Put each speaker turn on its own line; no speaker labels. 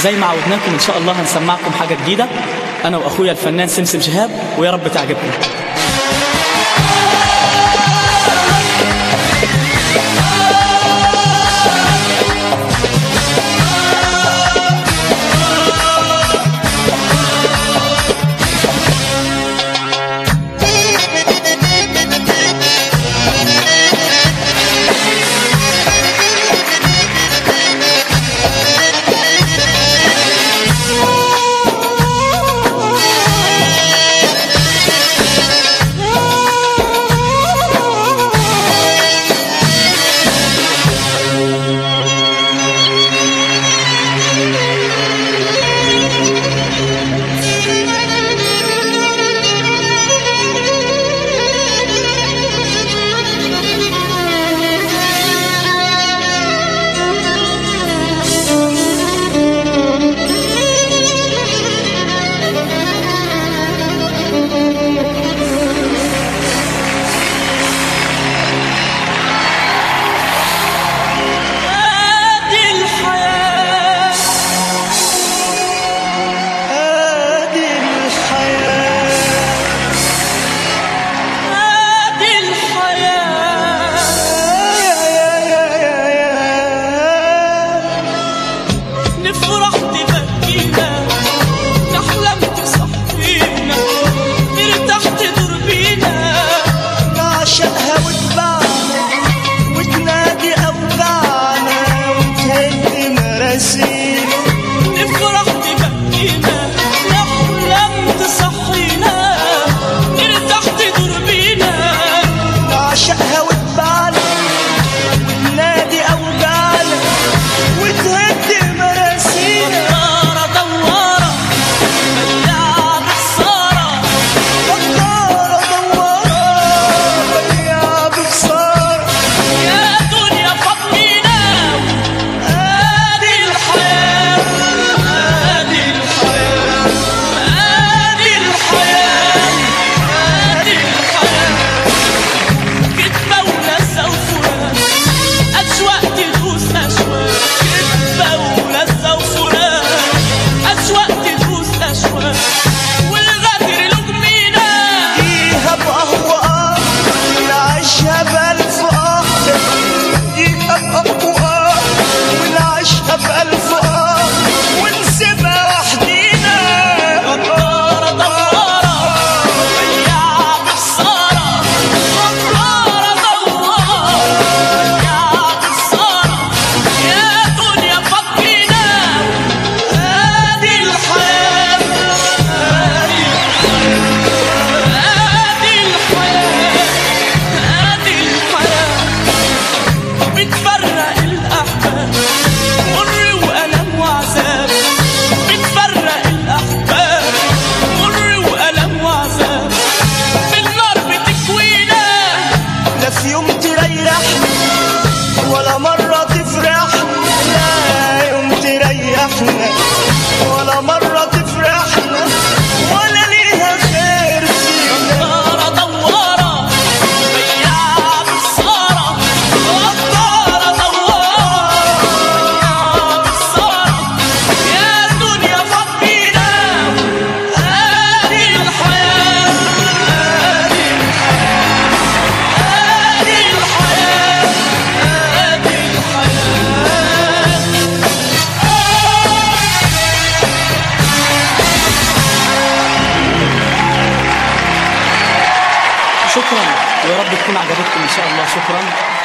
زي ما عودناكم إن شاء الله هنسمعكم حاجة جديدة أنا وأخويا الفنان سمسم شهاب، ويا رب تعجبكم.
ولا مرة تفرحنا، لا يوم تريحنا ولا مرة تفرحنا ولا ليها خير فينا.
غدارة دوارة بياع بالصارة، غدارة دوارة بياع بالصارة، يا دنيا فضينا هذه الحياة، هذه الحياة، هذه الحياة، هذه الحياة.
شكرا، ويا رب تكون عجبتكم إن شاء الله. شكرا.